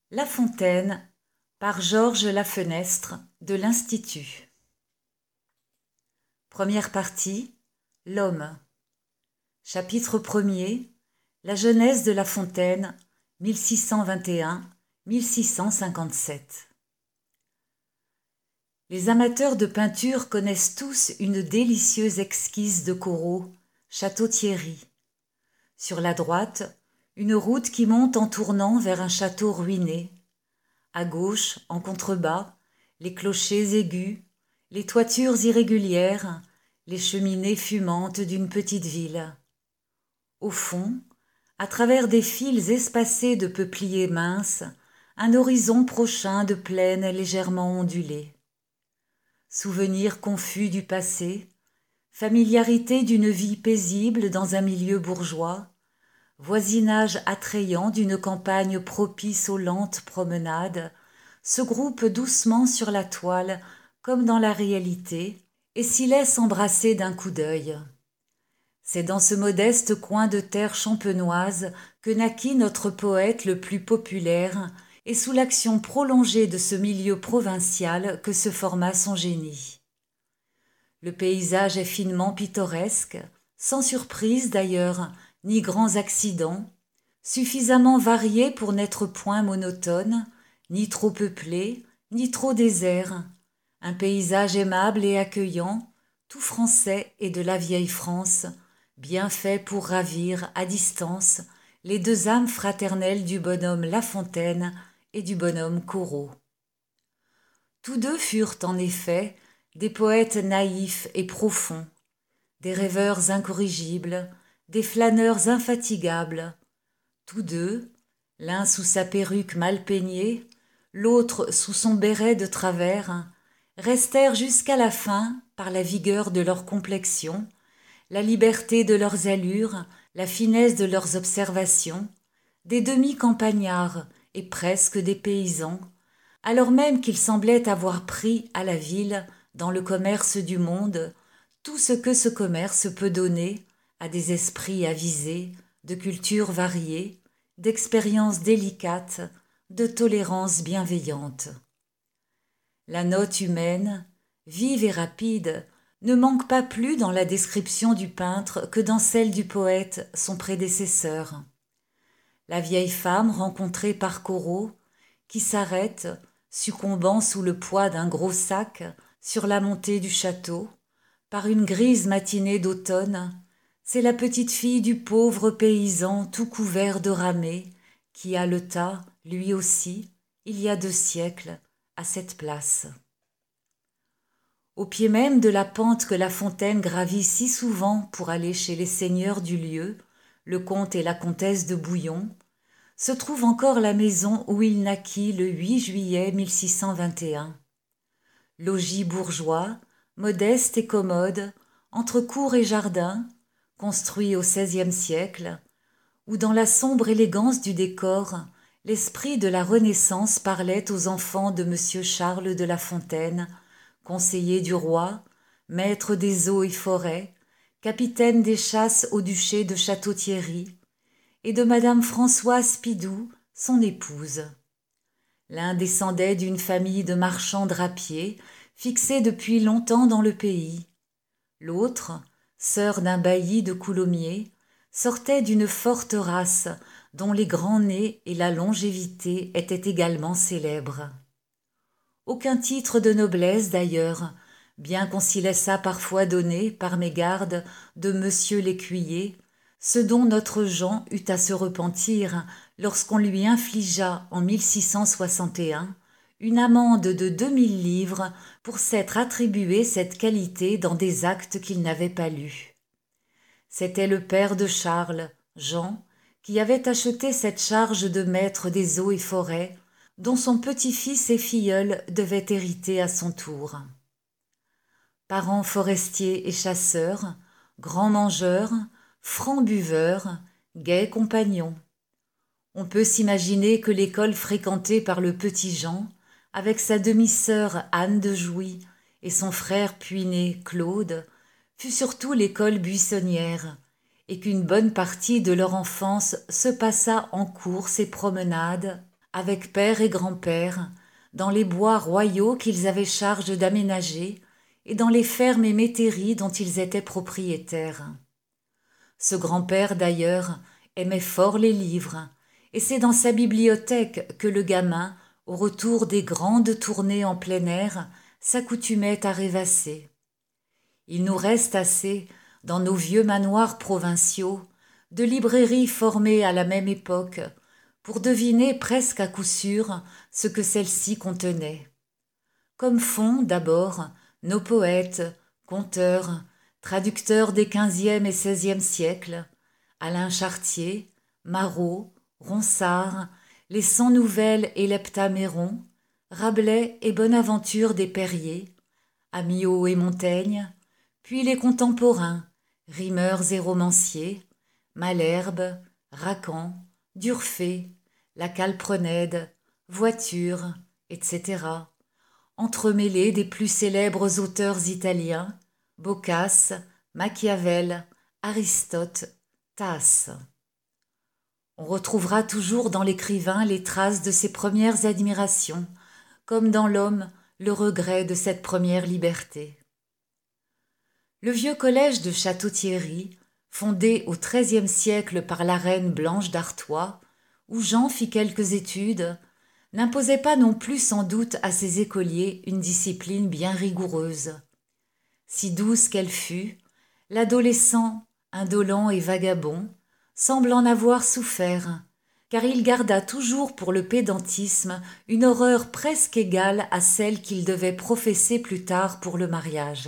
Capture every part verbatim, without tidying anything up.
La Fontaine par Georges Lafenestre de l'Institut. Première partie. L'homme. Chapitre premier. La jeunesse de La Fontaine, mille six cent vingt et un à mille six cent cinquante-sept. Les amateurs de peinture connaissent tous une délicieuse esquisse de Corot, Château-Thierry. Sur la droite, une route qui monte en tournant vers un château ruiné. À gauche, en contrebas, les clochers aigus, les toitures irrégulières, les cheminées fumantes d'une petite ville. Au fond, à travers des fils espacés de peupliers minces, un horizon prochain de plaines légèrement ondulées. Souvenir confus du passé, familiarité d'une vie paisible dans un milieu bourgeois, voisinage attrayant d'une campagne propice aux lentes promenades, se groupent doucement sur la toile comme dans la réalité et s'y laissent embrasser d'un coup d'œil. C'est dans ce modeste coin de terre champenoise que naquit notre poète le plus populaire et sous l'action prolongée de ce milieu provincial que se forma son génie. Le paysage est finement pittoresque, sans surprise d'ailleurs, ni grands accidents, suffisamment varié pour n'être point monotone, ni trop peuplé, ni trop désert, un paysage aimable et accueillant, tout français et de la vieille France, bien fait pour ravir, à distance, les deux âmes fraternelles du bonhomme La Fontaine et du bonhomme Corot. Tous deux furent en effet des poètes naïfs et profonds, des rêveurs incorrigibles, des flâneurs infatigables. Tous deux, l'un sous sa perruque mal peignée, l'autre sous son béret de travers, restèrent jusqu'à la fin, par la vigueur de leur complexion, la liberté de leurs allures, la finesse de leurs observations, des demi-campagnards et presque des paysans, alors même qu'ils semblaient avoir pris à la ville, dans le commerce du monde, tout ce que ce commerce peut donner à des esprits avisés, de cultures variées, d'expériences délicates, de tolérance bienveillante. La note humaine, vive et rapide, ne manque pas plus dans la description du peintre que dans celle du poète, son prédécesseur. La vieille femme rencontrée par Corot, qui s'arrête, succombant sous le poids d'un gros sac, sur la montée du château, par une grise matinée d'automne, c'est la petite fille du pauvre paysan tout couvert de ramée, qui haleta, lui aussi, il y a deux siècles, à cette place. Au pied même de la pente que La Fontaine gravit si souvent pour aller chez les seigneurs du lieu, le comte et la comtesse de Bouillon, se trouve encore la maison où il naquit le huit juillet mille six cent vingt et un. Logis bourgeois, modeste et commode, entre cour et jardin, construit au seizième siècle, où dans la sombre élégance du décor, l'esprit de la Renaissance parlait aux enfants de Monsieur Charles de La Fontaine, conseiller du roi, maître des eaux et forêts, capitaine des chasses au duché de Château-Thierry, et de Madame Françoise Pidoux, son épouse. L'un descendait d'une famille de marchands drapiers, fixés depuis longtemps dans le pays. L'autre, sœur d'un bailli de Coulommiers, sortait d'une forte race dont les grands nez et la longévité étaient également célèbres. Aucun titre de noblesse d'ailleurs, bien qu'on s'y laissât parfois donner, par mégarde, de monsieur l'écuyer, ce dont notre Jean eut à se repentir lorsqu'on lui infligea en mille six cent soixante et un une amende de deux mille livres pour s'être attribué cette qualité dans des actes qu'il n'avait pas lus. C'était le père de Charles, Jean, qui avait acheté cette charge de maître des eaux et forêts, dont son petit-fils et filleul devaient hériter à son tour. Parents forestiers et chasseurs, grands mangeurs, francs buveurs, gais compagnons. On peut s'imaginer que l'école fréquentée par le petit Jean, avec sa demi-sœur Anne de Jouy et son frère puiné Claude, fut surtout l'école buissonnière, et qu'une bonne partie de leur enfance se passa en courses et promenades, avec père et grand-père, dans les bois royaux qu'ils avaient charge d'aménager et dans les fermes et métairies dont ils étaient propriétaires. Ce grand-père, d'ailleurs, aimait fort les livres, et c'est dans sa bibliothèque que le gamin, au retour des grandes tournées en plein air, s'accoutumait à rêvasser. Il nous reste assez, dans nos vieux manoirs provinciaux, de librairies formées à la même époque, pour deviner presque à coup sûr ce que celles-ci contenaient. Comme font, d'abord, nos poètes, conteurs, traducteurs des quinzième et seizième siècles, Alain Chartier, Marot, Ronsard, les Cent Nouvelles et l'Heptaméron, Rabelais et Bonaventure des Perriers, Amyot et Montaigne, puis les contemporains, rimeurs et romanciers, Malherbe, Racan, D'Urfé, la Calprenède, Voiture, et cetera, entremêlés des plus célèbres auteurs italiens, Boccace, Machiavel, Aristote, Tasse. On retrouvera toujours dans l'écrivain les traces de ses premières admirations, comme dans l'homme le regret de cette première liberté. Le vieux collège de Château-Thierry, fondé au treizième siècle par la reine Blanche d'Artois, où Jean fit quelques études, n'imposait pas non plus sans doute à ses écoliers une discipline bien rigoureuse. Si douce qu'elle fût, l'adolescent, indolent et vagabond, semble en avoir souffert, car il garda toujours pour le pédantisme une horreur presque égale à celle qu'il devait professer plus tard pour le mariage.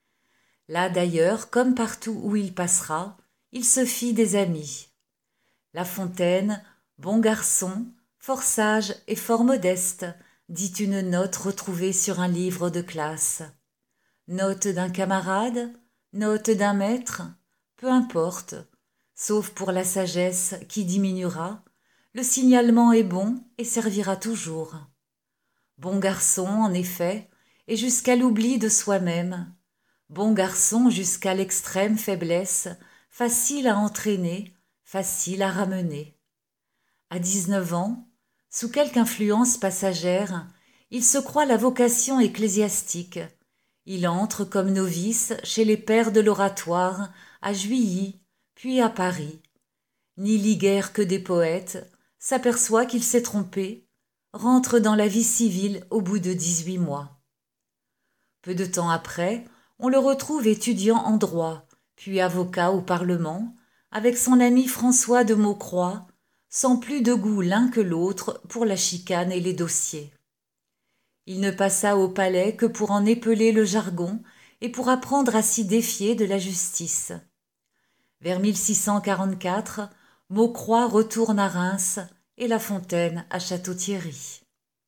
Là d'ailleurs, comme partout où il passera, il se fit des amis. La Fontaine, bon garçon, fort sage et fort modeste, dit une note retrouvée sur un livre de classe. Note d'un camarade, note d'un maître, peu importe, sauf pour la sagesse qui diminuera, le signalement est bon et servira toujours. Bon garçon, en effet, et jusqu'à l'oubli de soi-même, bon garçon jusqu'à l'extrême faiblesse, facile à entraîner, facile à ramener. À dix-neuf ans, sous quelque influence passagère, il se croit la vocation ecclésiastique. Il entre comme novice chez les pères de l'oratoire, à Juilly, puis à Paris. N'y lit guère que des poètes, s'aperçoit qu'il s'est trompé, rentre dans la vie civile au bout de dix-huit mois. Peu de temps après, on le retrouve étudiant en droit, puis avocat au Parlement, avec son ami François de Maucroix, sans plus de goût l'un que l'autre pour la chicane et les dossiers. Il ne passa au palais que pour en épeler le jargon et pour apprendre à s'y défier de la justice. Vers mille six cent quarante-quatre, Maucroix retourne à Reims et La Fontaine à Château-Thierry.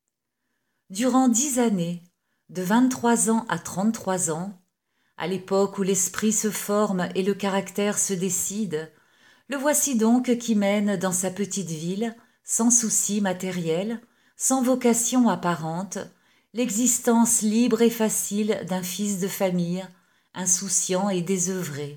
Durant dix années, de vingt-trois ans à trente-trois ans, à l'époque où l'esprit se forme et le caractère se décide, le voici donc qui mène dans sa petite ville, sans souci matériel, sans vocation apparente, l'existence libre et facile d'un fils de famille, insouciant et désœuvré.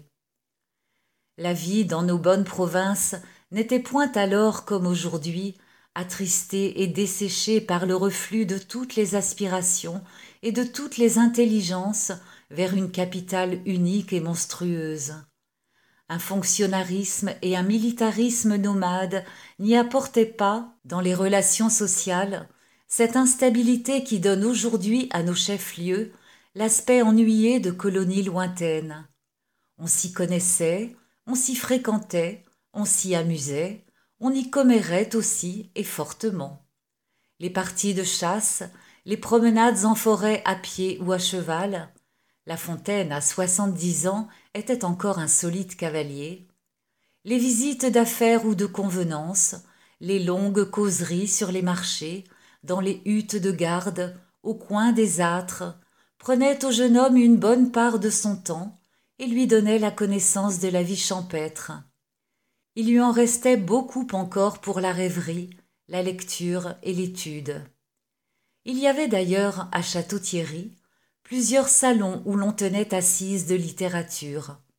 La vie dans nos bonnes provinces n'était point alors comme aujourd'hui, attristée et desséchée par le reflux de toutes les aspirations et de toutes les intelligences vers une capitale unique et monstrueuse. Un fonctionnarisme et un militarisme nomade n'y apportaient pas, dans les relations sociales, cette instabilité qui donne aujourd'hui à nos chefs-lieux l'aspect ennuyé de colonies lointaines. On s'y connaissait, on s'y fréquentait, on s'y amusait, on y commérait aussi et fortement. Les parties de chasse, les promenades en forêt à pied ou à cheval, La Fontaine, à soixante-dix ans, était encore un solide cavalier. Les visites d'affaires ou de convenance, les longues causeries sur les marchés, dans les huttes de garde, au coin des âtres, prenaient au jeune homme une bonne part de son temps et lui donnaient la connaissance de la vie champêtre. Il lui en restait beaucoup encore pour la rêverie, la lecture et l'étude. Il y avait d'ailleurs à Château-Thierry plusieurs salons où l'on tenait assise de littérature.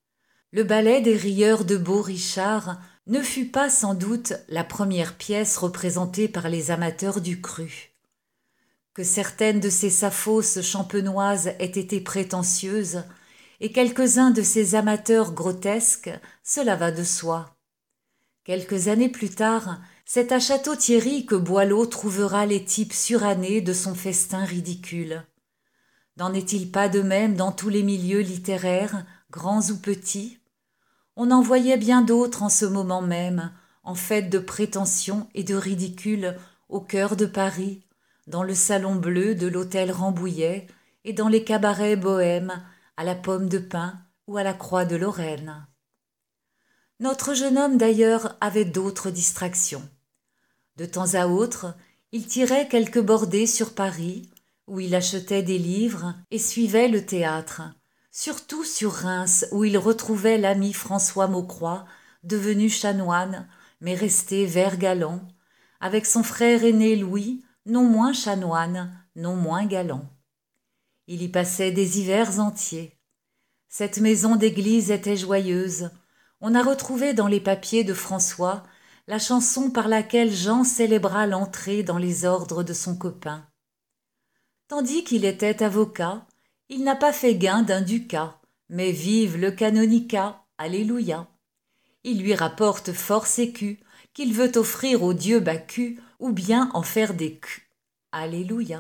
Le ballet des rieurs de Beau Richard ne fut pas sans doute la première pièce représentée par les amateurs du cru. Que certaines de ces sapphos champenoises aient été prétentieuses, et quelques-uns de ces amateurs grotesques, cela va de soi. Quelques années plus tard, c'est à Château-Thierry que Boileau trouvera les types surannés de son festin ridicule. N'en est-il pas de même dans tous les milieux littéraires, grands ou petits ? On en voyait bien d'autres en ce moment même, en fait de prétention et de ridicule, au cœur de Paris, dans le salon bleu de l'hôtel Rambouillet et dans les cabarets bohèmes, à la Pomme de Pin ou à la Croix de Lorraine. Notre jeune homme d'ailleurs avait d'autres distractions. De temps à autre, il tirait quelques bordées sur Paris, où il achetait des livres et suivait le théâtre, surtout sur Reims, où il retrouvait l'ami François Maucroix, devenu chanoine, mais resté vert galant, avec son frère aîné Louis, non moins chanoine, non moins galant. Il y passait des hivers entiers. Cette maison d'église était joyeuse. On a retrouvé dans les papiers de François la chanson par laquelle Jean célébra l'entrée dans les ordres de son copain. Tandis qu'il était avocat, il n'a pas fait gain d'un ducat, mais vive le canonicat, alléluia. Il lui rapporte force écus qu'il veut offrir au dieu Bacchus ou bien en faire des culs, alléluia.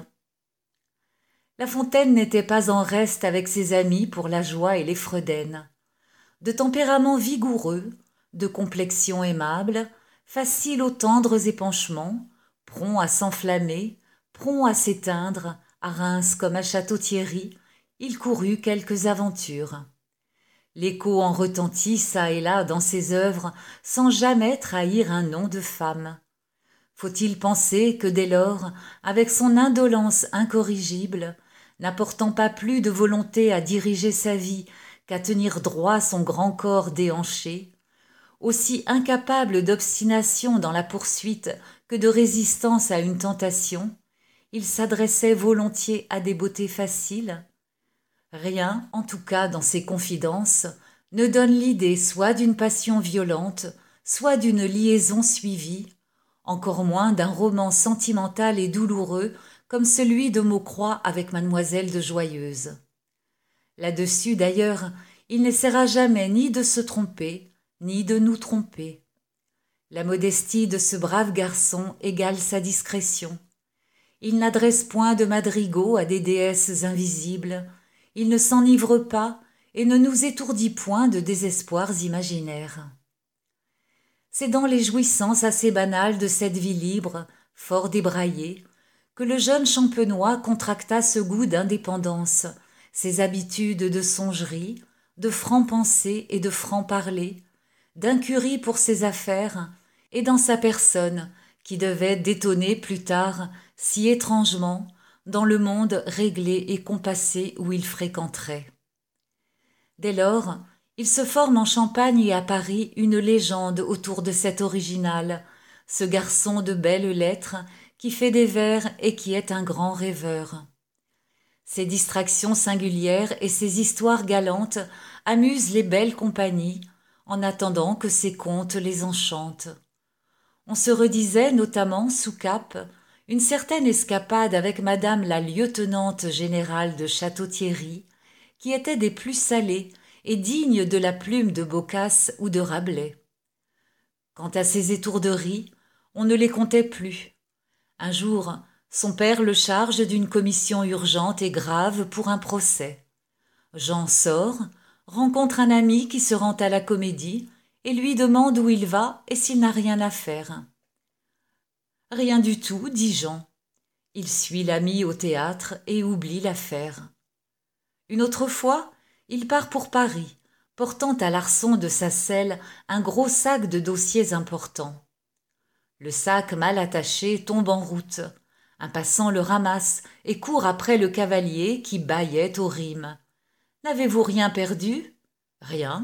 La Fontaine n'était pas en reste avec ses amis pour la joie et les fredaines. De tempérament vigoureux, de complexion aimable, facile aux tendres épanchements, prompt à s'enflammer, prompt à s'éteindre, à Reims comme à Château-Thierry, il courut quelques aventures. L'écho en retentit çà et là dans ses œuvres sans jamais trahir un nom de femme. Faut-il penser que dès lors, avec son indolence incorrigible, n'apportant pas plus de volonté à diriger sa vie qu'à tenir droit son grand corps déhanché, aussi incapable d'obstination dans la poursuite que de résistance à une tentation, il s'adressait volontiers à des beautés faciles? Rien, en tout cas dans ses confidences, ne donne l'idée soit d'une passion violente, soit d'une liaison suivie, encore moins d'un roman sentimental et douloureux comme celui de Maucroix avec Mademoiselle de Joyeuse. Là-dessus, d'ailleurs, il n'essaiera jamais ni de se tromper, ni de nous tromper. La modestie de ce brave garçon égale sa discrétion. Il n'adresse point de madrigaux à des déesses invisibles, il ne s'enivre pas et ne nous étourdit point de désespoirs imaginaires. C'est dans les jouissances assez banales de cette vie libre, fort débraillée, que le jeune champenois contracta ce goût d'indépendance, ces habitudes de songerie, de franc-penser et de franc-parler, d'incurie pour ses affaires, et dans sa personne, qui devait détonner plus tard si étrangement dans le monde réglé et compassé où il fréquenterait. Dès lors, il se forme en Champagne et à Paris une légende autour de cet original, ce garçon de belles lettres qui fait des vers et qui est un grand rêveur. Ses distractions singulières et ses histoires galantes amusent les belles compagnies, en attendant que ses contes les enchantent. On se redisait notamment, sous cape, une certaine escapade avec madame la lieutenante générale de Château-Thierry, qui était des plus salées et dignes de la plume de Boccace ou de Rabelais. Quant à ses étourderies, on ne les comptait plus. Un jour, son père le charge d'une commission urgente et grave pour un procès. Jean sort, rencontre un ami qui se rend à la Comédie et lui demande où il va et s'il n'a rien à faire. « Rien du tout, dit Jean. Il suit l'ami au théâtre et oublie l'affaire. Une autre fois, il part pour Paris, portant à l'arçon de sa selle un gros sac de dossiers importants. Le sac mal attaché tombe en route. Un passant le ramasse et court après le cavalier qui bâillait aux rimes. « N'avez-vous rien perdu ?»« Rien. »«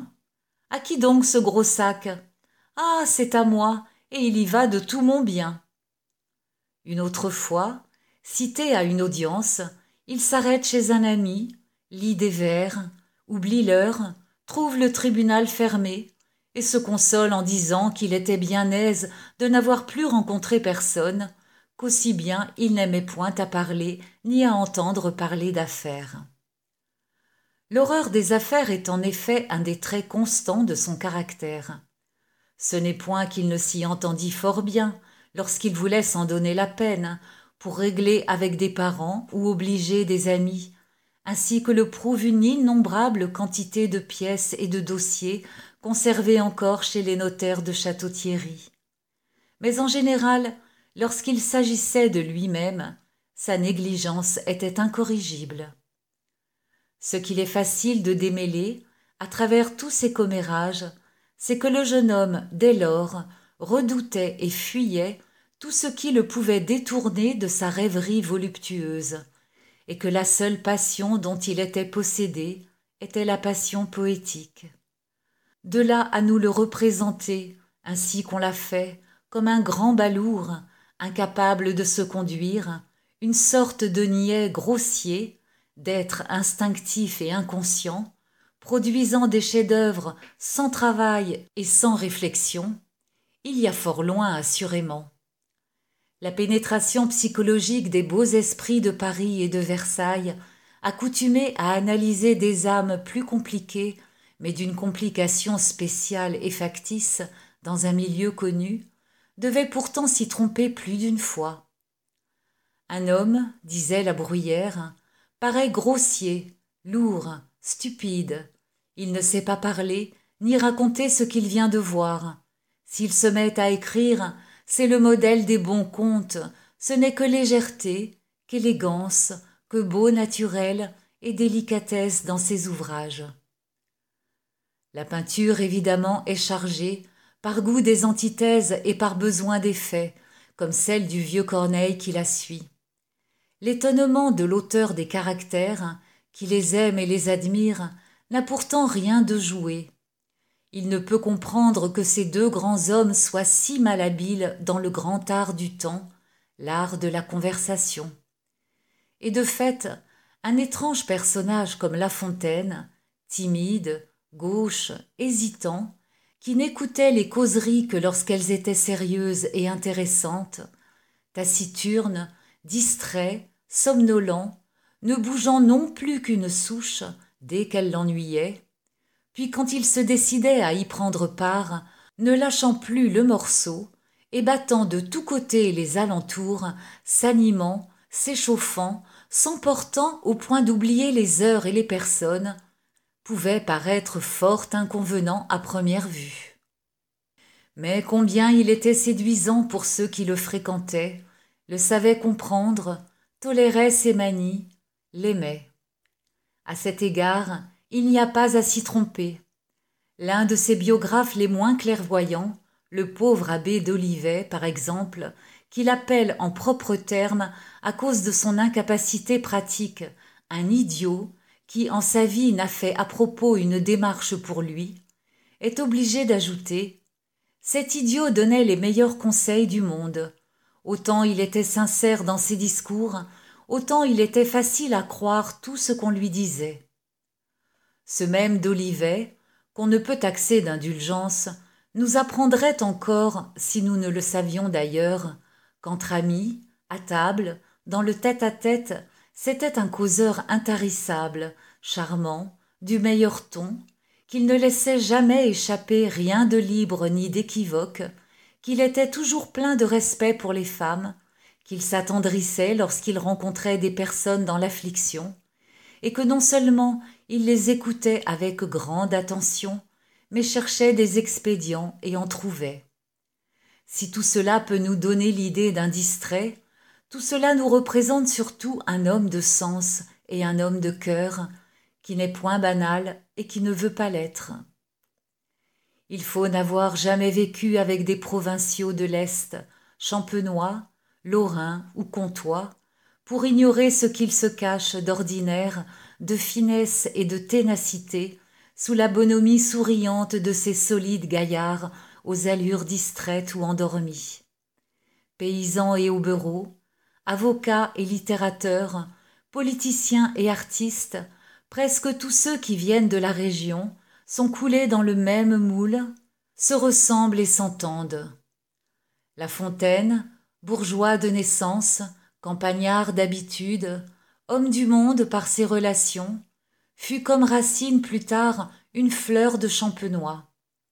À qui donc ce gros sac ?»« Ah, c'est à moi, et il y va de tout mon bien. » Une autre fois, cité à une audience, il s'arrête chez un ami, lit des vers, oublie l'heure, trouve le tribunal fermé et se console en disant qu'il était bien aise de n'avoir plus rencontré personne, qu'aussi bien il n'aimait point à parler ni à entendre parler d'affaires. L'horreur des affaires est en effet un des traits constants de son caractère. Ce n'est point qu'il ne s'y entendît fort bien, lorsqu'il voulait s'en donner la peine, pour régler avec des parents ou obliger des amis, ainsi que le prouve une innombrable quantité de pièces et de dossiers conservés encore chez les notaires de Château-Thierry. Mais en général, lorsqu'il s'agissait de lui-même, sa négligence était incorrigible. Ce qu'il est facile de démêler, à travers tous ces commérages, c'est que le jeune homme, dès lors, redoutait et fuyait tout ce qui le pouvait détourner de sa rêverie voluptueuse, et que la seule passion dont il était possédé était la passion poétique. De là à nous le représenter, ainsi qu'on l'a fait, comme un grand balourd, incapable de se conduire, une sorte de niais grossier, d'être instinctif et inconscient, produisant des chefs-d'œuvre sans travail et sans réflexion, il y a fort loin assurément. La pénétration psychologique des beaux esprits de Paris et de Versailles, accoutumés à analyser des âmes plus compliquées, mais d'une complication spéciale et factice dans un milieu connu, devait pourtant s'y tromper plus d'une fois. Un homme, disait la Bruyère, paraît grossier, lourd, stupide. Il ne sait pas parler, ni raconter ce qu'il vient de voir. S'il se met à écrire, c'est le modèle des bons contes, ce n'est que légèreté, qu'élégance, que beau naturel et délicatesse dans ses ouvrages. La peinture, évidemment, est chargée, par goût des antithèses et par besoin d'effets, comme celle du vieux Corneille qui la suit. L'étonnement de l'auteur des caractères, qui les aime et les admire, n'a pourtant rien de joué. Il ne peut comprendre que ces deux grands hommes soient si malhabiles dans le grand art du temps, l'art de la conversation. Et de fait, un étrange personnage comme La Fontaine, timide, gauche, hésitant, qui n'écoutait les causeries que lorsqu'elles étaient sérieuses et intéressantes, taciturne, distrait, somnolent, ne bougeant non plus qu'une souche dès qu'elle l'ennuyait, puis quand il se décidait à y prendre part, ne lâchant plus le morceau, et battant de tous côtés les alentours, s'animant, s'échauffant, s'emportant au point d'oublier les heures et les personnes, pouvait paraître fort inconvenant à première vue. Mais combien il était séduisant pour ceux qui le fréquentaient, le savaient comprendre, toléraient ses manies, l'aimaient. À cet égard, il n'y a pas à s'y tromper. L'un de ses biographes les moins clairvoyants, le pauvre abbé d'Olivet, par exemple, qui l'appelle en propres termes, à cause de son incapacité pratique, un idiot qui, en sa vie, n'a fait à propos une démarche pour lui, est obligé d'ajouter « Cet idiot donnait les meilleurs conseils du monde. Autant il était sincère dans ses discours, autant il était facile à croire tout ce qu'on lui disait. » Ce même d'Olivet, qu'on ne peut taxer d'indulgence, nous apprendrait encore, si nous ne le savions d'ailleurs, qu'entre amis, à table, dans le tête-à-tête, c'était un causeur intarissable, charmant, du meilleur ton, qu'il ne laissait jamais échapper rien de libre ni d'équivoque, qu'il était toujours plein de respect pour les femmes, qu'il s'attendrissait lorsqu'il rencontrait des personnes dans l'affliction, et que non seulement il les écoutait avec grande attention, mais cherchait des expédients et en trouvait. Si tout cela peut nous donner l'idée d'un distrait, tout cela nous représente surtout un homme de sens et un homme de cœur, qui n'est point banal et qui ne veut pas l'être. Il faut n'avoir jamais vécu avec des provinciaux de l'Est, champenois, lorrains ou comtois, pour ignorer ce qu'ils se cachent d'ordinaire, de finesse et de ténacité, sous la bonhomie souriante de ces solides gaillards aux allures distraites ou endormies. Paysans et hobereaux, avocats et littérateurs, politiciens et artistes, presque tous ceux qui viennent de la région, sont coulés dans le même moule, se ressemblent et s'entendent. La Fontaine, bourgeois de naissance, campagnard d'habitude, homme du monde par ses relations, fut comme Racine plus tard une fleur de Champenois.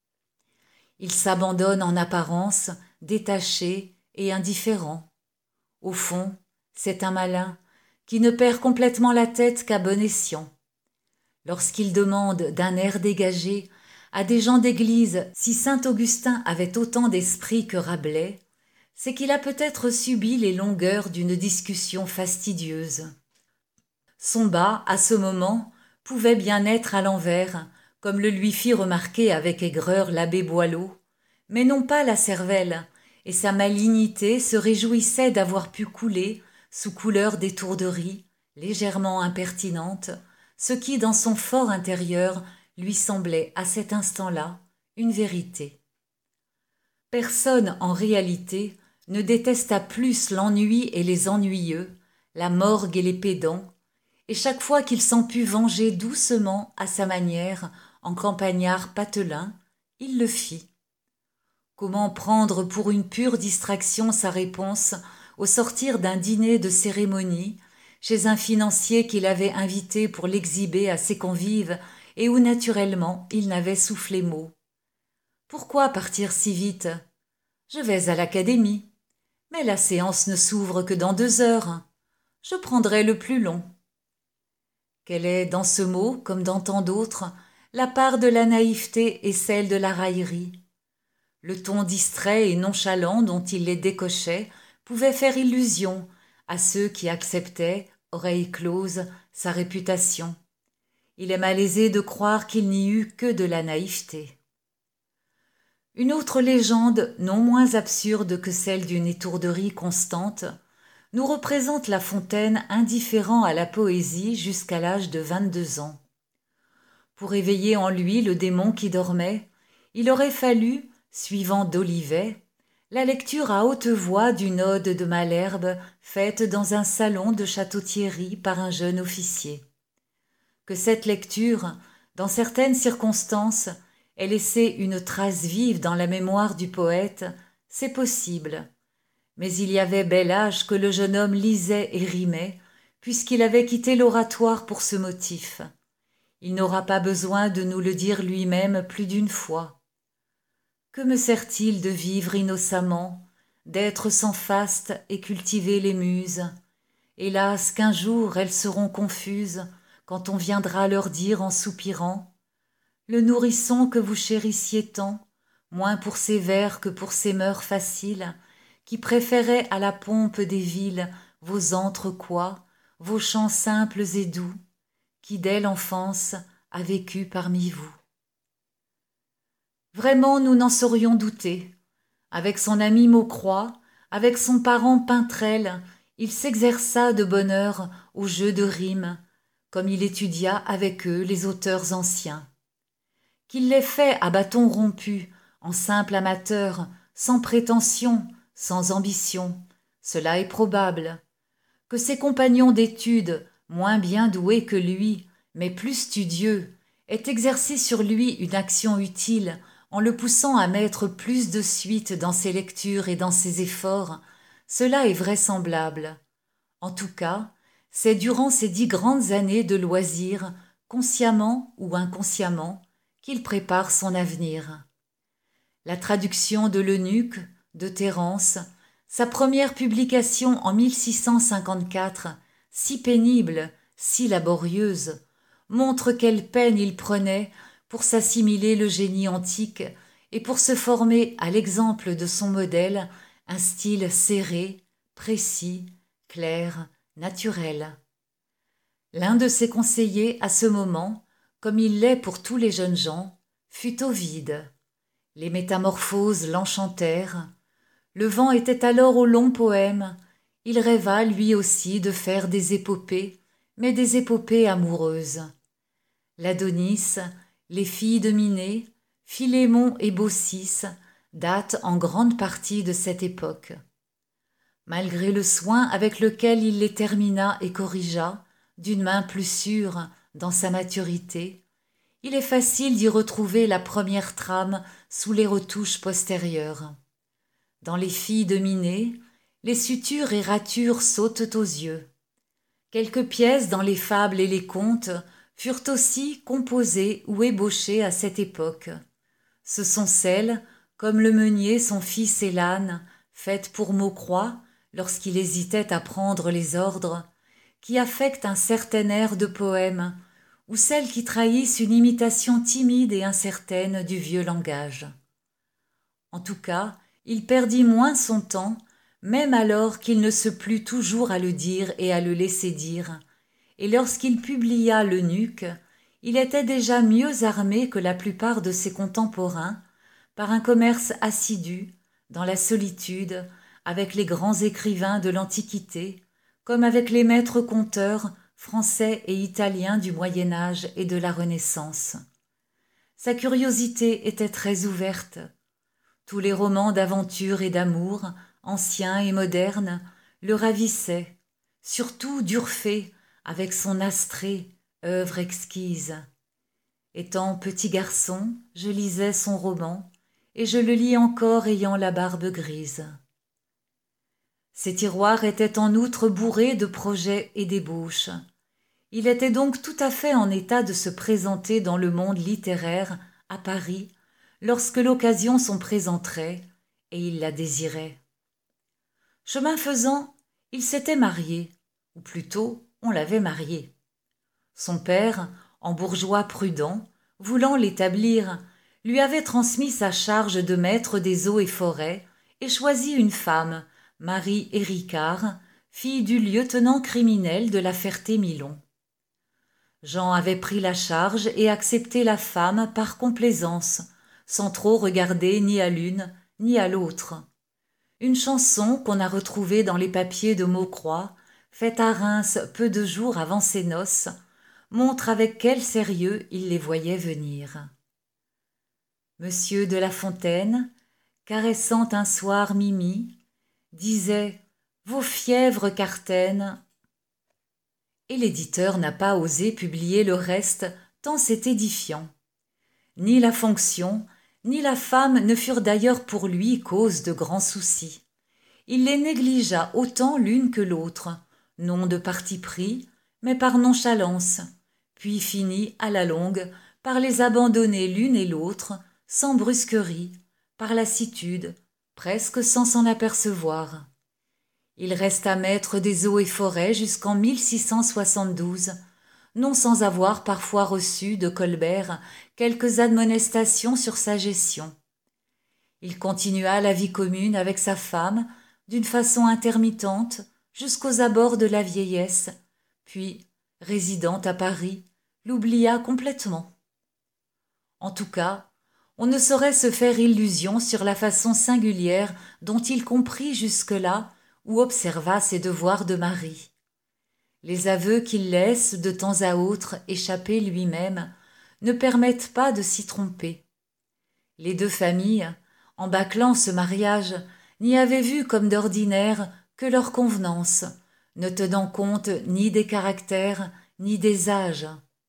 Il s'abandonne en apparence, détaché et indifférent. Au fond, c'est un malin qui ne perd complètement la tête qu'à bon escient. Lorsqu'il demande d'un air dégagé à des gens d'église si saint Augustin avait autant d'esprit que Rabelais, c'est qu'il a peut-être subi les longueurs d'une discussion fastidieuse. Son bas, à ce moment, pouvait bien être à l'envers, comme le lui fit remarquer avec aigreur l'abbé Boileau, mais non pas la cervelle, et sa malignité se réjouissait d'avoir pu couler, sous couleur d'étourderie, légèrement impertinente, ce qui, dans son fort intérieur, lui semblait à cet instant-là une vérité. Personne, en réalité, ne détesta plus l'ennui et les ennuyeux, la morgue et les pédants, et chaque fois qu'il s'en put venger doucement à sa manière, en campagnard patelin, il le fit. Comment prendre pour une pure distraction sa réponse au sortir d'un dîner de cérémonie, chez un financier qu'il avait invité pour l'exhiber à ses convives et où naturellement il n'avait soufflé mot. Pourquoi partir si vite ? Je vais à l'académie. Mais la séance ne s'ouvre que dans deux heures. Je prendrai le plus long. Quelle est, dans ce mot, comme dans tant d'autres, la part de la naïveté et celle de la raillerie ? Le ton distrait et nonchalant dont il les décochait pouvait faire illusion à ceux qui acceptaient, oreilles closes, sa réputation. Il est malaisé de croire qu'il n'y eut que de la naïveté. Une autre légende, non moins absurde que celle d'une étourderie constante, nous représente La Fontaine indifférent à la poésie jusqu'à l'âge de vingt-deux ans. Pour éveiller en lui le démon qui dormait, il aurait fallu, suivant d'Olivet, la lecture à haute voix d'une ode de Malherbe faite dans un salon de Château-Thierry par un jeune officier. Que cette lecture, dans certaines circonstances, ait laissé une trace vive dans la mémoire du poète, c'est possible. Mais il y avait bel âge que le jeune homme lisait et rimait, puisqu'il avait quitté l'oratoire pour ce motif. Il n'aura pas besoin de nous le dire lui-même plus d'une fois. Que me sert-il de vivre innocemment, d'être sans faste et cultiver les muses ? Hélas, qu'un jour elles seront confuses, quand on viendra leur dire en soupirant : le nourrisson que vous chérissiez tant, moins pour ses vers que pour ses mœurs faciles, qui préférait à la pompe des villes vos entrecois, vos chants simples et doux, qui dès l'enfance a vécu parmi vous. Vraiment, nous n'en saurions douter. Avec son ami Maucroix, avec son parent Pintrel, il s'exerça de bonne heure au jeu de rimes, comme il étudia avec eux les auteurs anciens. Qu'il l'ait fait à bâton rompu, en simple amateur, sans prétention, sans ambition, cela est probable. Que ses compagnons d'études, moins bien doués que lui, mais plus studieux, aient exercé sur lui une action utile, en le poussant à mettre plus de suite dans ses lectures et dans ses efforts, cela est vraisemblable. En tout cas, c'est durant ces dix grandes années de loisirs, consciemment ou inconsciemment, qu'il prépare son avenir. La traduction de l'Eunuque, de Terence, sa première publication en mille six cent cinquante-quatre, si pénible, si laborieuse, montre quelle peine il prenait pour s'assimiler le génie antique et pour se former, à l'exemple de son modèle, un style serré, précis, clair, naturel. L'un de ses conseillers, à ce moment, comme il l'est pour tous les jeunes gens, fut Ovide. Les métamorphoses l'enchantèrent. Le vent était alors au long poème. Il rêva, lui aussi, de faire des épopées, mais des épopées amoureuses. L'Adonis, les filles de Miné, Philémon et Baucis datent en grande partie de cette époque. Malgré le soin avec lequel il les termina et corrigea, d'une main plus sûre, dans sa maturité, il est facile d'y retrouver la première trame sous les retouches postérieures. Dans les filles de Minet, les sutures et ratures sautent aux yeux. Quelques pièces dans les fables et les contes furent aussi composées ou ébauchées à cette époque. Ce sont celles, comme le meunier son fils et l'âne, faites pour Maucroix, lorsqu'il hésitait à prendre les ordres, qui affectent un certain air de poème, ou celles qui trahissent une imitation timide et incertaine du vieux langage. En tout cas, il perdit moins son temps, même alors qu'il ne se plut toujours à le dire et à le laisser dire, et lorsqu'il publia l'Eunuque, il était déjà mieux armé que la plupart de ses contemporains, par un commerce assidu, dans la solitude, avec les grands écrivains de l'Antiquité, comme avec les maîtres conteurs français et italiens du Moyen Âge et de la Renaissance. Sa curiosité était très ouverte. Tous les romans d'aventure et d'amour, anciens et modernes, le ravissaient, surtout d'Urfé, avec son Astrée, œuvre exquise. Étant petit garçon, je lisais son roman, et je le lis encore ayant la barbe grise. Ses tiroirs étaient en outre bourrés de projets et d'ébauches. Il était donc tout à fait en état de se présenter dans le monde littéraire, à Paris, lorsque l'occasion s'en présenterait, et il la désirait. Chemin faisant, il s'était marié, ou plutôt on l'avait marié. Son père, en bourgeois prudent, voulant l'établir, lui avait transmis sa charge de maître des eaux et forêts et choisi une femme, Marie Éricard, fille du lieutenant criminel de la Ferté-Milon. Jean avait pris la charge et accepté la femme par complaisance, sans trop regarder ni à l'une ni à l'autre. Une chanson qu'on a retrouvée dans les papiers de Maucroix, faite à Reims peu de jours avant ses noces, montre avec quel sérieux il les voyait venir. Monsieur de La Fontaine, caressant un soir Mimi, disait « Vos fièvres cartaines !» Et l'éditeur n'a pas osé publier le reste, tant c'est édifiant. Ni la fonction, ni la femme ne furent d'ailleurs pour lui cause de grands soucis. Il les négligea autant l'une que l'autre, non de parti pris, mais par nonchalance, puis finit, à la longue, par les abandonner l'une et l'autre, sans brusquerie, par lassitude, presque sans s'en apercevoir. Il resta maître des eaux et forêts jusqu'en mille six cent soixante-douze, non sans avoir parfois reçu de Colbert quelques admonestations sur sa gestion. Il continua la vie commune avec sa femme, d'une façon intermittente, jusqu'aux abords de la vieillesse, puis, résidant à Paris, l'oublia complètement. En tout cas, on ne saurait se faire illusion sur la façon singulière dont il comprit jusque-là ou observa ses devoirs de mari. Les aveux qu'il laisse de temps à autre échapper lui-même ne permettent pas de s'y tromper. Les deux familles, en bâclant ce mariage, n'y avaient vu comme d'ordinaire que leur convenance, ne tenant compte ni des caractères ni des âges.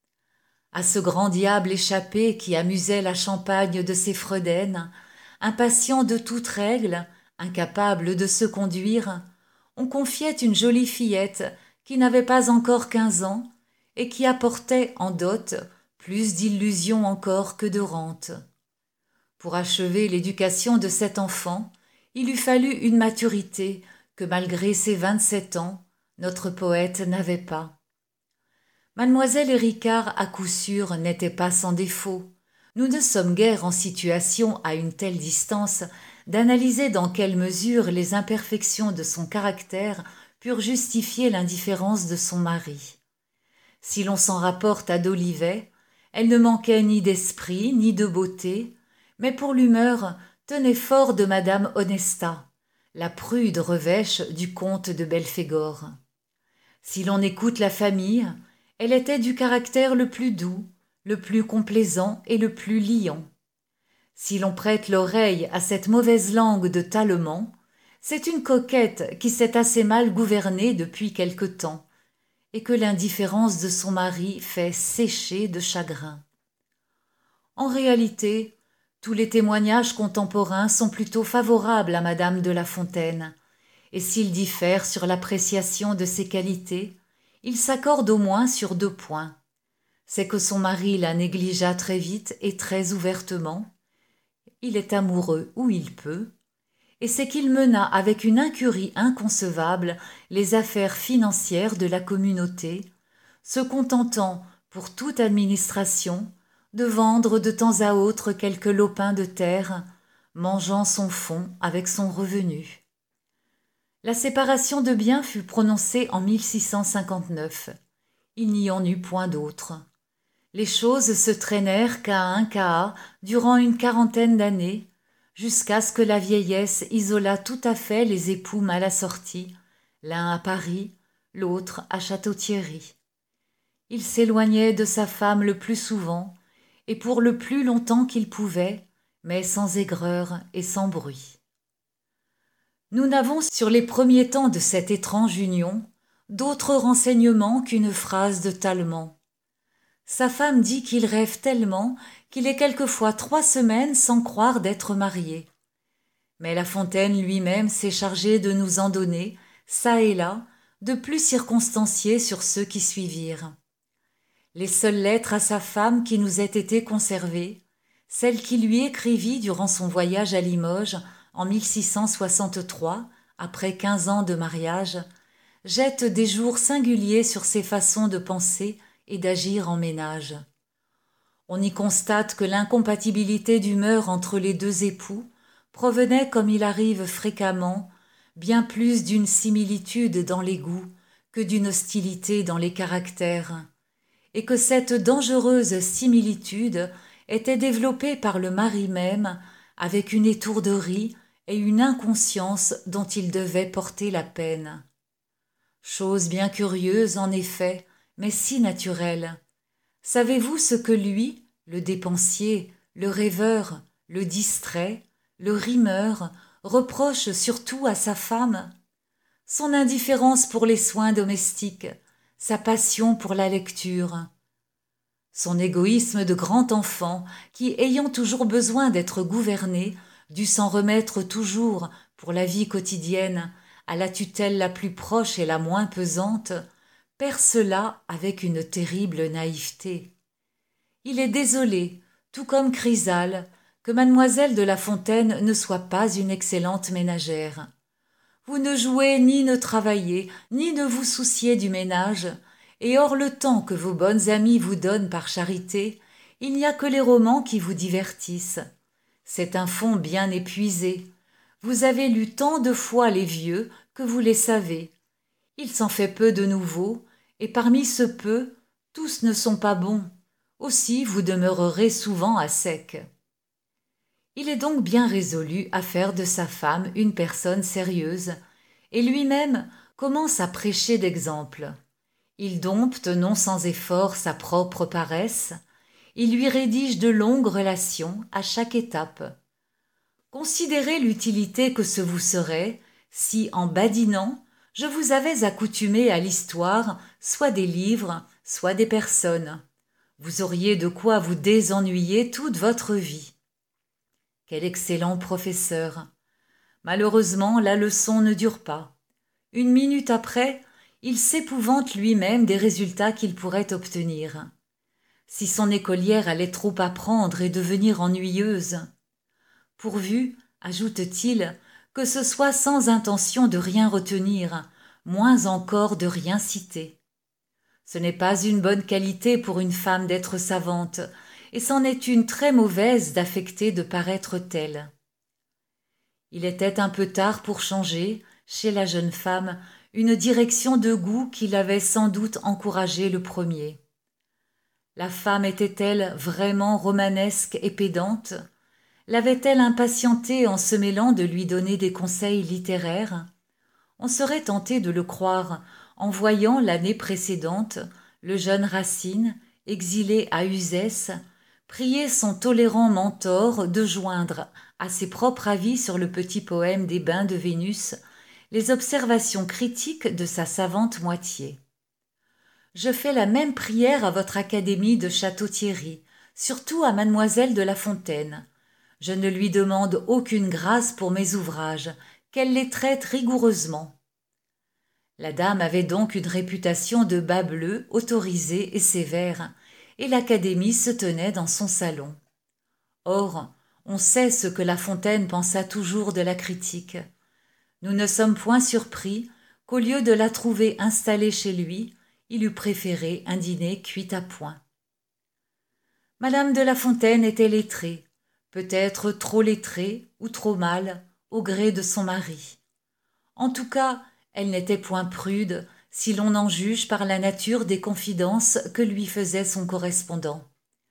À ce grand diable échappé qui amusait la Champagne de ses Fredaines, impatient de toute règle, incapable de se conduire, on confiait une jolie fillette qui n'avait pas encore quinze ans et qui apportait en dot plus d'illusions encore que de rente. Pour achever l'éducation de cet enfant, il eût fallu une maturité que malgré ses vingt-sept ans, notre poète n'avait pas. Mademoiselle Éricard, à coup sûr, n'était pas sans défaut. Nous ne sommes guère en situation, à une telle distance, d'analyser dans quelle mesure les imperfections de son caractère purent justifier l'indifférence de son mari. Si l'on s'en rapporte à d'Olivet, elle ne manquait ni d'esprit ni de beauté, mais pour l'humeur tenait fort de madame Honesta, la prude revêche du comte de Belphégor. Si l'on écoute la famille, elle était du caractère le plus doux, le plus complaisant et le plus liant. Si l'on prête l'oreille à cette mauvaise langue de Tallemant, c'est une coquette qui s'est assez mal gouvernée depuis quelque temps, et que l'indifférence de son mari fait sécher de chagrin. En réalité, tous les témoignages contemporains sont plutôt favorables à Madame de La Fontaine, et s'ils diffèrent sur l'appréciation de ses qualités, ils s'accordent au moins sur deux points. C'est que son mari la négligea très vite et très ouvertement, il est amoureux où il peut, et c'est qu'il mena avec une incurie inconcevable les affaires financières de la communauté, se contentant, pour toute administration, de vendre de temps à autre quelques lopins de terre, mangeant son fonds avec son revenu. La séparation de biens fut prononcée en mille six cent cinquante-neuf. Il n'y en eut point d'autre. Les choses se traînèrent cas un cas durant une quarantaine d'années, jusqu'à ce que la vieillesse isolât tout à fait les époux mal assortis, l'un à Paris, l'autre à Château-Thierry. Il s'éloignait de sa femme le plus souvent, et pour le plus longtemps qu'il pouvait, mais sans aigreur et sans bruit. Nous n'avons sur les premiers temps de cette étrange union d'autres renseignements qu'une phrase de Tallemant. Sa femme dit qu'il rêve tellement qu'il est quelquefois trois semaines sans croire d'être marié. Mais La Fontaine lui-même s'est chargé de nous en donner, çà et là, de plus circonstanciés sur ceux qui suivirent. Les seules lettres à sa femme qui nous aient été conservées, celle qui lui écrivit durant son voyage à Limoges en mille six cent soixante-trois, après quinze ans de mariage, jettent des jours singuliers sur ses façons de penser et d'agir en ménage. On y constate que l'incompatibilité d'humeur entre les deux époux provenait, comme il arrive fréquemment, bien plus d'une similitude dans les goûts que d'une hostilité dans les caractères, et que cette dangereuse similitude était développée par le mari même avec une étourderie et une inconscience dont il devait porter la peine. Chose bien curieuse, en effet, mais si naturelle. Savez-vous ce que lui, le dépensier, le rêveur, le distrait, le rimeur, reproche surtout à sa femme? Son indifférence pour les soins domestiques, sa passion pour la lecture. Son égoïsme de grand enfant qui, ayant toujours besoin d'être gouverné, dut s'en remettre toujours, pour la vie quotidienne, à la tutelle la plus proche et la moins pesante, perce là avec une terrible naïveté. Il est désolé, tout comme Chrysale, que mademoiselle de La Fontaine ne soit pas une excellente ménagère. Vous ne jouez ni ne travaillez, ni ne vous souciez du ménage, et hors le temps que vos bonnes amies vous donnent par charité, il n'y a que les romans qui vous divertissent. C'est un fond bien épuisé. Vous avez lu tant de fois les vieux que vous les savez. Il s'en fait peu de nouveaux, et parmi ce peu, tous ne sont pas bons. Aussi vous demeurerez souvent à sec. Il est donc bien résolu à faire de sa femme une personne sérieuse, et lui-même commence à prêcher d'exemple. Il dompte non sans effort sa propre paresse, il lui rédige de longues relations à chaque étape. Considérez l'utilité que ce vous serait si, en badinant, je vous avais accoutumé à l'histoire, soit des livres, soit des personnes. Vous auriez de quoi vous désennuyer toute votre vie. Quel excellent professeur! Malheureusement, la leçon ne dure pas. Une minute après, il s'épouvante lui-même des résultats qu'il pourrait obtenir. Si son écolière allait trop apprendre et devenir ennuyeuse. Pourvu, ajoute-t-il, que ce soit sans intention de rien retenir, moins encore de rien citer. Ce n'est pas une bonne qualité pour une femme d'être savante, et c'en est une très mauvaise d'affecter de paraître telle. Il était un peu tard pour changer, chez la jeune femme, une direction de goût qui l'avait sans doute encouragé le premier. La femme était-elle vraiment romanesque et pédante? L'avait-elle impatienté en se mêlant de lui donner des conseils littéraires? On serait tenté de le croire en voyant l'année précédente le jeune Racine, exilé à Uzès, prier son tolérant mentor de joindre à ses propres avis sur le petit poème des Bains de Vénus les observations critiques de sa savante moitié. Je fais la même prière à votre académie de Château-Thierry, surtout à mademoiselle de La Fontaine. Je ne lui demande aucune grâce pour mes ouvrages, qu'elle les traite rigoureusement. La dame avait donc une réputation de bas-bleu, autorisée et sévère, et l'Académie se tenait dans son salon. Or, on sait ce que La Fontaine pensa toujours de la critique. Nous ne sommes point surpris qu'au lieu de la trouver installée chez lui, il eût préféré un dîner cuit à point. Madame de La Fontaine était lettrée, peut-être trop lettrée ou trop mal, au gré de son mari. En tout cas, elle n'était point prude, si l'on en juge par la nature des confidences que lui faisait son correspondant.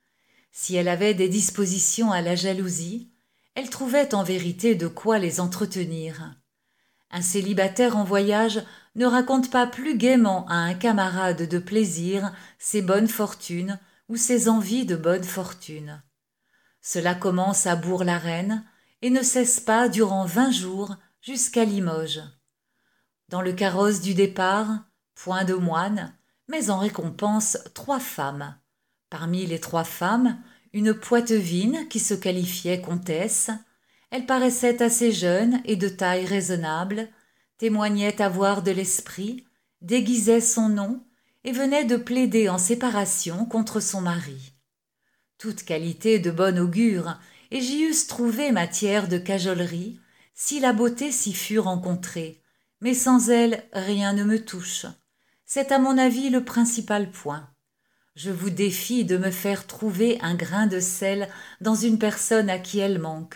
Si elle avait des dispositions à la jalousie, elle trouvait en vérité de quoi les entretenir. Un célibataire en voyage ne raconte pas plus gaiement à un camarade de plaisir ses bonnes fortunes ou ses envies de bonne fortune. Cela commence à Bourg-la-Reine et ne cesse pas durant vingt jours jusqu'à Limoges. Dans le carrosse du départ, point de moine, mais en récompense trois femmes. Parmi les trois femmes, une Poitevine qui se qualifiait comtesse. Elle paraissait assez jeune et de taille raisonnable, témoignait avoir de l'esprit, déguisait son nom et venait de plaider en séparation contre son mari. Toute qualité de bon augure, et j'y eusse trouvé matière de cajolerie, si la beauté s'y fût rencontrée, mais sans elle rien ne me touche. C'est à mon avis le principal point. Je vous défie de me faire trouver un grain de sel dans une personne à qui elle manque.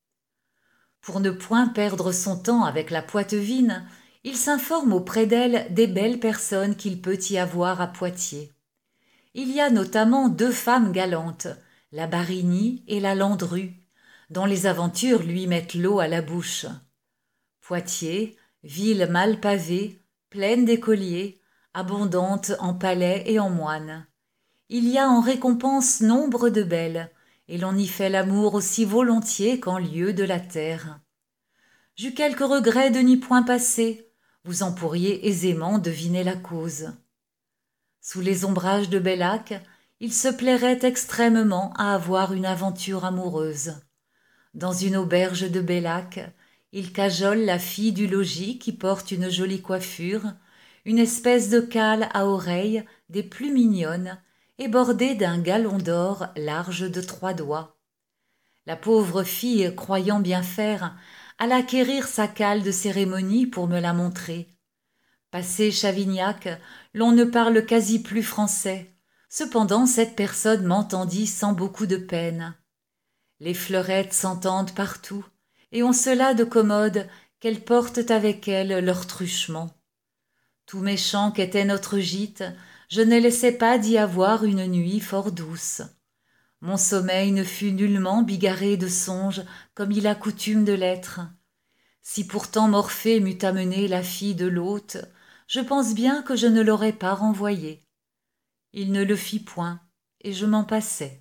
Pour ne point perdre son temps avec la Poitevine, il s'informe auprès d'elle des belles personnes qu'il peut y avoir à Poitiers. Il y a notamment deux femmes galantes, la Barigny et la Landru, dont les aventures lui mettent l'eau à la bouche. Poitiers, ville mal pavée, pleine d'écoliers, abondante en palais et en moines. Il y a en récompense nombre de belles, et l'on y fait l'amour aussi volontiers qu'en lieu de la terre. J'eus quelque regret de n'y point passer, vous en pourriez aisément deviner la cause. Sous les ombrages de Bellac, il se plairait extrêmement à avoir une aventure amoureuse. Dans une auberge de Bellac, il cajole la fille du logis qui porte une jolie coiffure, une espèce de cale à oreilles des plus mignonnes, et bordée d'un galon d'or large de trois doigts. La pauvre fille, croyant bien faire, alla quérir sa cale de cérémonie pour me la montrer. Passé Chavignac, l'on ne parle quasi plus français. Cependant, cette personne m'entendit sans beaucoup de peine. Les fleurettes s'entendent partout, et ont cela de commode qu'elles portent avec elles leur truchement. Tout méchant qu'était notre gîte, je ne laissais pas d'y avoir une nuit fort douce. Mon sommeil ne fut nullement bigarré de songes comme il a coutume de l'être. Si pourtant Morphée m'eût amené la fille de l'hôte, je pense bien que je ne l'aurais pas renvoyée. Il ne le fit point, et je m'en passai.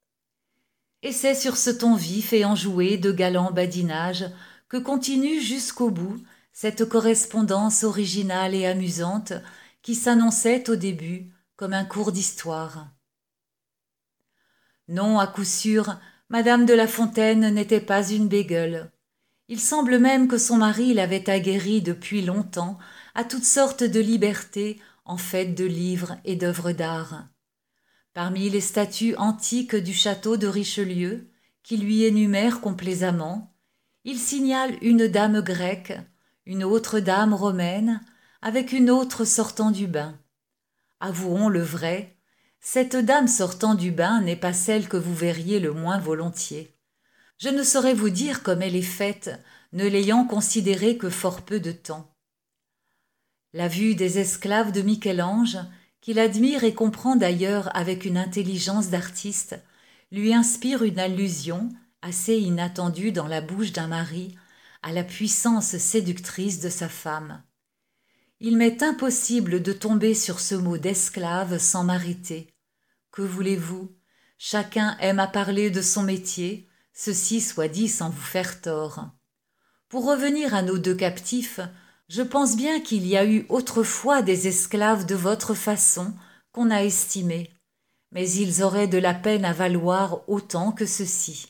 Et c'est sur ce ton vif et enjoué de galant badinage que continue jusqu'au bout cette correspondance originale et amusante qui s'annonçait au début comme un cours d'histoire. Non, à coup sûr, Madame de La Fontaine n'était pas une bégueule. Il semble même que son mari l'avait aguerrie depuis longtemps à toutes sortes de libertés en fait de livres et d'œuvres d'art. Parmi les statues antiques du château de Richelieu, qui lui énumère complaisamment, il signale une dame grecque, une autre dame romaine, avec une autre sortant du bain. Avouons le vrai, cette dame sortant du bain n'est pas celle que vous verriez le moins volontiers. Je ne saurais vous dire comme elle est faite, ne l'ayant considérée que fort peu de temps. La vue des esclaves de Michel-Ange, qu'il admire et comprend d'ailleurs avec une intelligence d'artiste, lui inspire une allusion, assez inattendue dans la bouche d'un mari, à la puissance séductrice de sa femme. Il m'est impossible de tomber sur ce mot d'esclave sans m'arrêter. Que voulez-vous? Chacun aime à parler de son métier, ceci soit dit sans vous faire tort. Pour revenir à nos deux captifs, je pense bien qu'il y a eu autrefois des esclaves de votre façon qu'on a estimés, mais ils auraient de la peine à valoir autant que ceux-ci.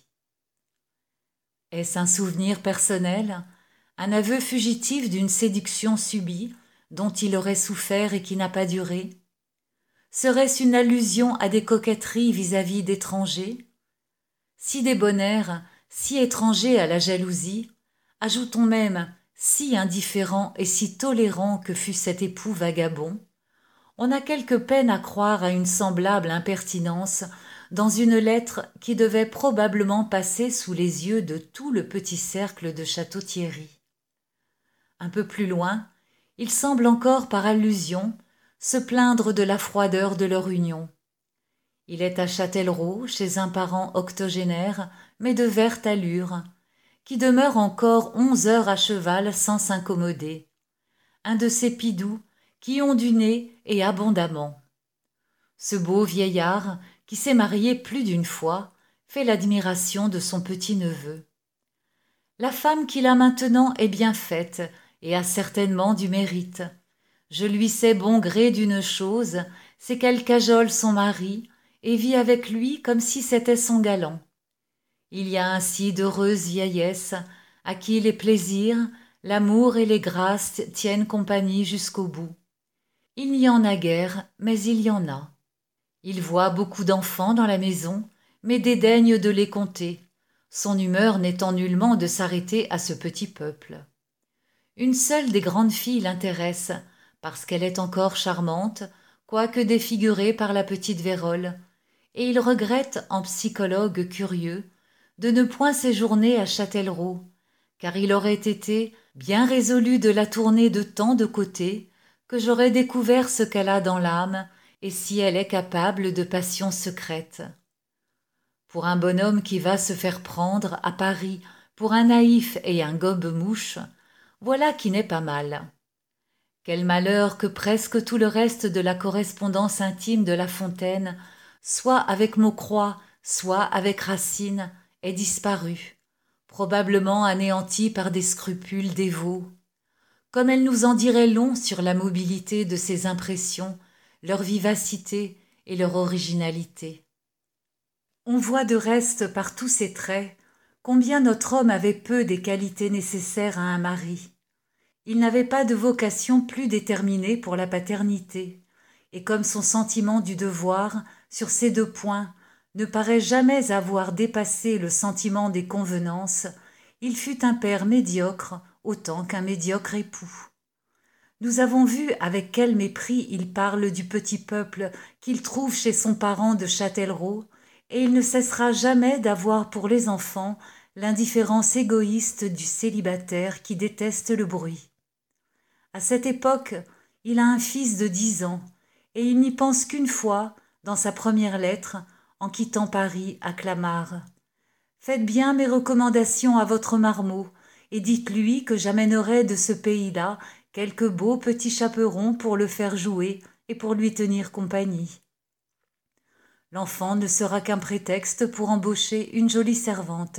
Est-ce un souvenir personnel, un aveu fugitif d'une séduction subie, dont il aurait souffert et qui n'a pas duré? Serait-ce une allusion à des coquetteries vis-à-vis d'étrangers? Si débonnaire, si étranger à la jalousie, ajoutons même si indifférent et si tolérant que fût cet époux vagabond, on a quelque peine à croire à une semblable impertinence dans une lettre qui devait probablement passer sous les yeux de tout le petit cercle de Château-Thierry. Un peu plus loin, il semble encore par allusion se plaindre de la froideur de leur union. Il est à Châtellerault, chez un parent octogénaire, mais de verte allure, qui demeure encore onze heures à cheval sans s'incommoder. Un de ces pidous qui ont du nez et abondamment. Ce beau vieillard, qui s'est marié plus d'une fois, fait l'admiration de son petit-neveu. La femme qu'il a maintenant est bien faite et a certainement du mérite. Je lui sais bon gré d'une chose, c'est qu'elle cajole son mari et vit avec lui comme si c'était son galant. Il y a ainsi d'heureuses vieillesses à qui les plaisirs, l'amour et les grâces tiennent compagnie jusqu'au bout. Il n'y en a guère, mais il y en a. Il voit beaucoup d'enfants dans la maison, mais dédaigne de les compter, son humeur n'étant nullement de s'arrêter à ce petit peuple. Une seule des grandes filles l'intéresse, parce qu'elle est encore charmante, quoique défigurée par la petite vérole, et il regrette, en psychologue curieux, de ne point séjourner à Châtellerault, car il aurait été bien résolu de la tourner de tant de côtés que j'aurais découvert ce qu'elle a dans l'âme et si elle est capable de passions secrètes. Pour un bonhomme qui va se faire prendre à Paris pour un naïf et un gobe-mouche, voilà qui n'est pas mal. Quel malheur que presque tout le reste de la correspondance intime de La Fontaine, soit avec Maucroix, soit avec Racine, ait disparu, probablement anéanti par des scrupules dévots. Comme elle nous en dirait long sur la mobilité de ses impressions, leur vivacité et leur originalité. On voit de reste par tous ces traits combien notre homme avait peu des qualités nécessaires à un mari. Il n'avait pas de vocation plus déterminée pour la paternité, et comme son sentiment du devoir, sur ces deux points, ne paraît jamais avoir dépassé le sentiment des convenances, il fut un père médiocre autant qu'un médiocre époux. Nous avons vu avec quel mépris il parle du petit peuple qu'il trouve chez son parent de Châtellerault, et il ne cessera jamais d'avoir pour les enfants l'indifférence égoïste du célibataire qui déteste le bruit. À cette époque, il a un fils de dix ans, et il n'y pense qu'une fois, dans sa première lettre, en quittant Paris à Clamart. Faites bien mes recommandations à votre marmot, et dites-lui que j'amènerai de ce pays-là quelques beaux petits chaperons pour le faire jouer et pour lui tenir compagnie. L'enfant ne sera qu'un prétexte pour embaucher une jolie servante.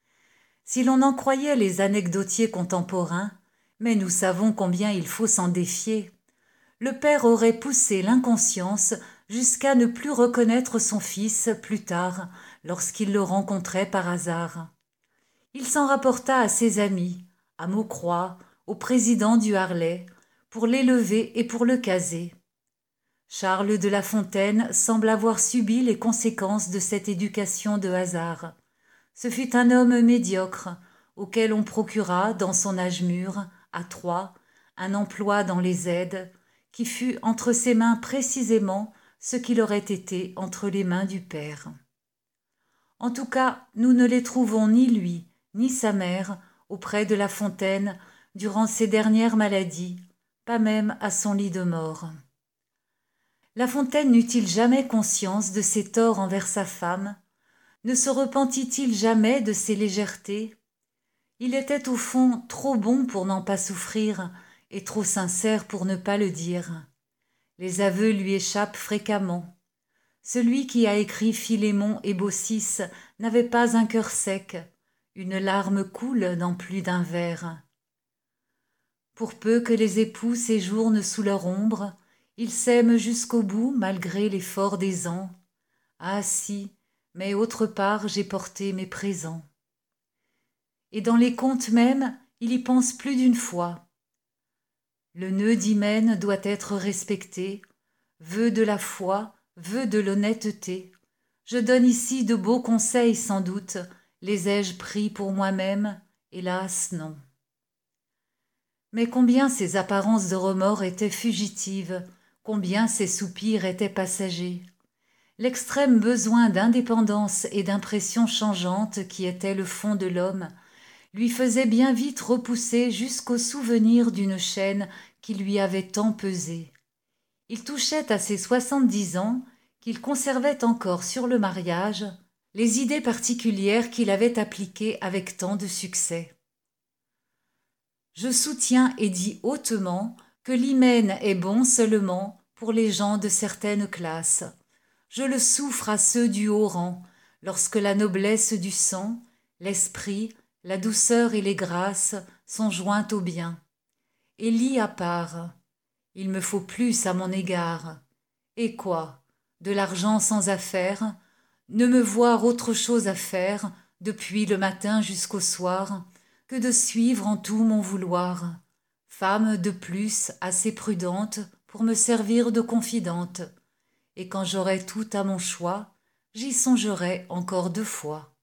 Si l'on en croyait les anecdotiers contemporains, mais nous savons combien il faut s'en défier, le père aurait poussé l'inconscience jusqu'à ne plus reconnaître son fils plus tard, lorsqu'il le rencontrait par hasard. Il s'en rapporta à ses amis, à Maucroix, au président du Harlay, pour l'élever et pour le caser. Charles de La Fontaine semble avoir subi les conséquences de cette éducation de hasard. Ce fut un homme médiocre, auquel on procura, dans son âge mûr, à Troyes, un emploi dans les aides, qui fut entre ses mains précisément ce qu'il aurait été entre les mains du père. En tout cas, nous ne les trouvons ni lui, ni sa mère, auprès de La Fontaine, durant ses dernières maladies, pas même à son lit de mort. La Fontaine n'eut-il jamais conscience de ses torts envers sa femme? Ne se repentit-il jamais de ses légèretés? Il était au fond trop bon pour n'en pas souffrir, et trop sincère pour ne pas le dire. Les aveux lui échappent fréquemment. Celui qui a écrit Philémon et Baucis n'avait pas un cœur sec, une larme coule dans plus d'un vers. Pour peu que les époux séjournent sous leur ombre, ils s'aiment jusqu'au bout malgré l'effort des ans. Ah si, mais autre part j'ai porté mes présents. Et dans les contes même, il y pense plus d'une fois. Le nœud d'hymen doit être respecté, vœu de la foi, vœu de l'honnêteté. Je donne ici de beaux conseils sans doute, les ai-je pris pour moi-même? Hélas, non. Mais combien ces apparences de remords étaient fugitives, combien ces soupirs étaient passagers. L'extrême besoin d'indépendance et d'impressions changeantes qui était le fond de l'homme lui faisait bien vite repousser jusqu'au souvenir d'une chaîne qui lui avait tant pesé. Il touchait à ses soixante-dix ans qu'il conservait encore sur le mariage les idées particulières qu'il avait appliquées avec tant de succès. Je soutiens et dis hautement que l'hymen est bon seulement pour les gens de certaines classes. Je le souffre à ceux du haut rang, lorsque la noblesse du sang, l'esprit, la douceur et les grâces sont jointes au bien. Et lis à part, il me faut plus à mon égard. Et quoi? De l'argent sans affaire? Ne me voir autre chose à faire, depuis le matin jusqu'au soir, que de suivre en tout mon vouloir. Femme de plus assez prudente pour me servir de confidente. Et quand j'aurai tout à mon choix, j'y songerai encore deux fois.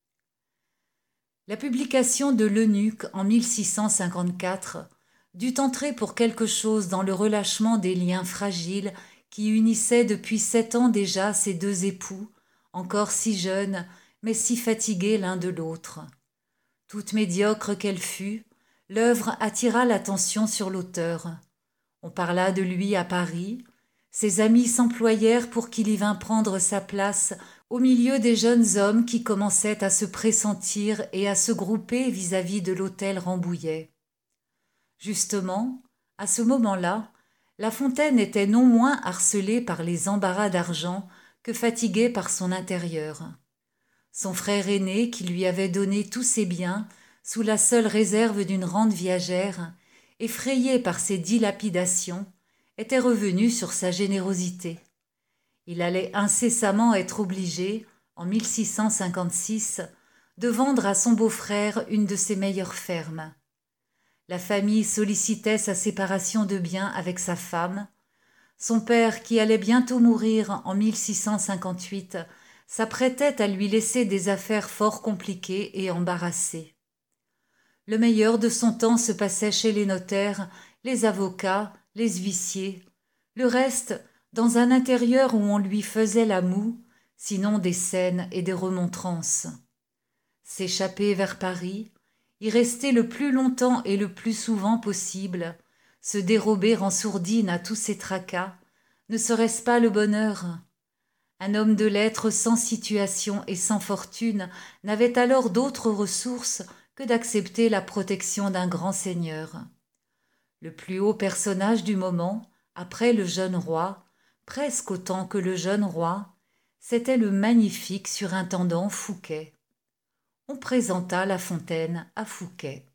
La publication de l'Eunuque en mille six cent cinquante-quatre dut entrer pour quelque chose dans le relâchement des liens fragiles qui unissaient depuis sept ans déjà ces deux époux, encore si jeunes, mais si fatigués l'un de l'autre. Toute médiocre qu'elle fût, l'œuvre attira l'attention sur l'auteur. On parla de lui à Paris, ses amis s'employèrent pour qu'il y vînt prendre sa place au milieu des jeunes hommes qui commençaient à se pressentir et à se grouper vis-à-vis de l'hôtel Rambouillet. Justement, à ce moment-là, La Fontaine était non moins harcelé par les embarras d'argent que fatigué par son intérieur. Son frère aîné, qui lui avait donné tous ses biens, sous la seule réserve d'une rente viagère, effrayé par ses dilapidations, était revenu sur sa générosité. Il allait incessamment être obligé, en mille six cent cinquante-six, de vendre à son beau-frère une de ses meilleures fermes. La famille sollicitait sa séparation de biens avec sa femme. Son père, qui allait bientôt mourir en mille six cent cinquante-huit, s'apprêtait à lui laisser des affaires fort compliquées et embarrassées. Le meilleur de son temps se passait chez les notaires, les avocats, les huissiers. Le reste, dans un intérieur où on lui faisait la moue, sinon des scènes et des remontrances. S'échapper vers Paris, y rester le plus longtemps et le plus souvent possible, se dérober en sourdine à tous ces tracas, ne serait-ce pas le bonheur? Un homme de lettres sans situation et sans fortune n'avait alors d'autres ressources que d'accepter la protection d'un grand seigneur. Le plus haut personnage du moment, après le jeune roi, presque autant que le jeune roi, c'était le magnifique surintendant Fouquet. On présenta La Fontaine à Fouquet.